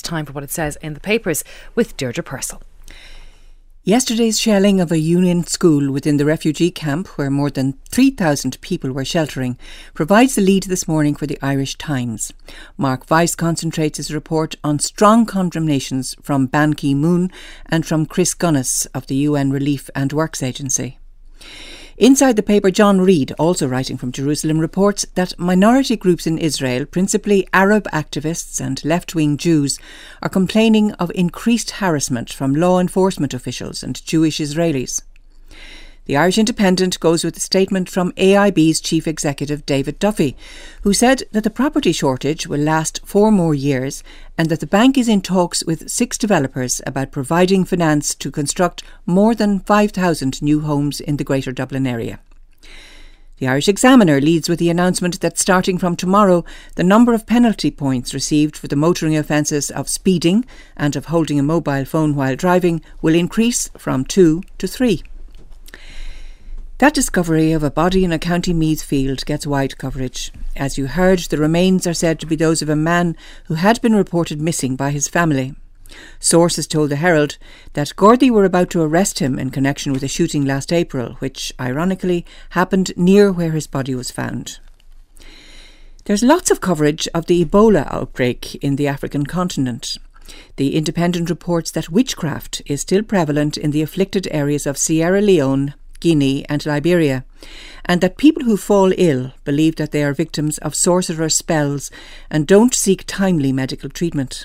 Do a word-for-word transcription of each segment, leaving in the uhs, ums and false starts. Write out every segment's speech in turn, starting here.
time for what it says in the papers with Deirdre Purcell. Yesterday's shelling of a union school within the refugee camp, where more than three thousand people were sheltering, provides the lead this morning for the Irish Times. Mark Weiss concentrates his report on strong condemnations from Ban Ki-moon and from Chris Gunness of the U N Relief and Works Agency. Inside the paper, John Reid, also writing from Jerusalem, reports that minority groups in Israel, principally Arab activists and left-wing Jews, are complaining of increased harassment from law enforcement officials and Jewish Israelis. The Irish Independent goes with a statement from A I B's chief executive David Duffy, who said that the property shortage will last four more years and that the bank is in talks with six developers about providing finance to construct more than five thousand new homes in the Greater Dublin area. The Irish Examiner leads with the announcement that starting from tomorrow, the number of penalty points received for the motoring offences of speeding and of holding a mobile phone while driving will increase from two to three. That discovery of a body in a County Meath field gets wide coverage. As you heard, the remains are said to be those of a man who had been reported missing by his family. Sources told the Herald that Gardaí were about to arrest him in connection with a shooting last April, which, ironically, happened near where his body was found. There's lots of coverage of the Ebola outbreak in the African continent. The Independent reports that witchcraft is still prevalent in the afflicted areas of Sierra Leone, Guinea and Liberia, and that people who fall ill believe that they are victims of sorcerer's spells and don't seek timely medical treatment.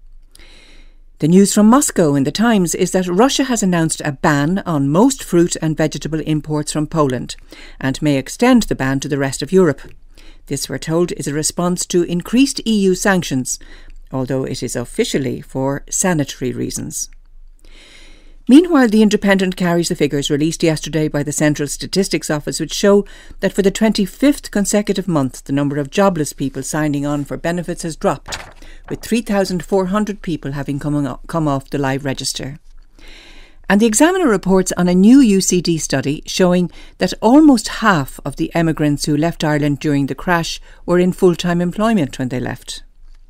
The news from Moscow in the Times is that Russia has announced a ban on most fruit and vegetable imports from Poland and may extend the ban to the rest of Europe. This, we're told, is a response to increased E U sanctions, although it is officially for sanitary reasons. Meanwhile, the Independent carries the figures released yesterday by the Central Statistics Office, which show that for the twenty-fifth consecutive month, the number of jobless people signing on for benefits has dropped, with three thousand four hundred people having come, come off the live register. And the Examiner reports on a new U C D study showing that almost half of the emigrants who left Ireland during the crash were in full-time employment when they left.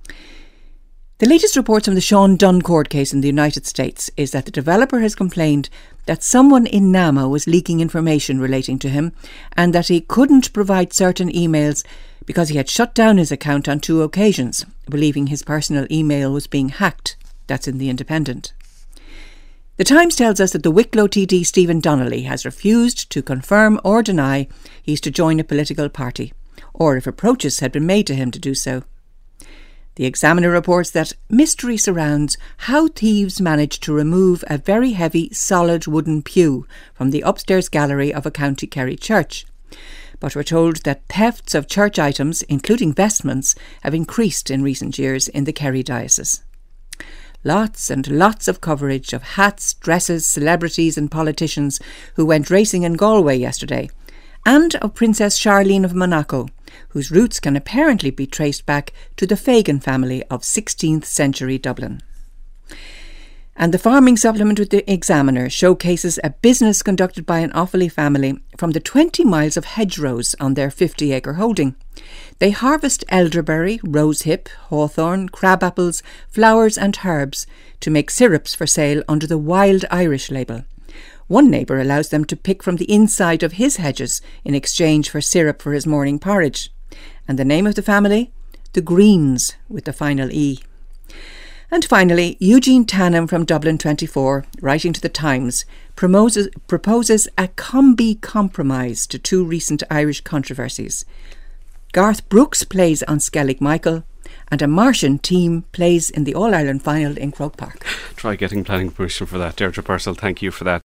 The latest report from the Sean Dunn court case in the United States is that the developer has complained that someone in NAMA was leaking information relating to him and that he couldn't provide certain emails because he had shut down his account on two occasions, believing his personal email was being hacked. That's in The Independent. The Times tells us that the Wicklow T D Stephen Donnelly has refused to confirm or deny he's to join a political party, or if approaches had been made to him to do so. The Examiner reports that mystery surrounds how thieves managed to remove a very heavy, solid wooden pew from the upstairs gallery of a County Kerry church. But we're told that thefts of church items, including vestments, have increased in recent years in the Kerry diocese. Lots and lots of coverage of hats, dresses, celebrities and politicians who went racing in Galway yesterday, and of Princess Charlene of Monaco, whose roots can apparently be traced back to the Fagan family of sixteenth century Dublin. And the farming supplement with the Examiner showcases a business conducted by an Offaly family from the twenty miles of hedgerows on their fifty acre holding. They harvest elderberry, rosehip, hawthorn, crabapples, flowers and herbs to make syrups for sale under the Wild Irish label. One neighbour allows them to pick from the inside of his hedges in exchange for syrup for his morning porridge. And the name of the family? The Greens, with the final E. And finally, Eugene Tannum from Dublin twenty-four, writing to the Times, proposes, proposes a combi compromise to two recent Irish controversies. Garth Brooks plays on Skellig Michael, and a Martian team plays in the All-Ireland final in Croke Park. Try getting planning permission for that. Deirdre Purcell, thank you for that.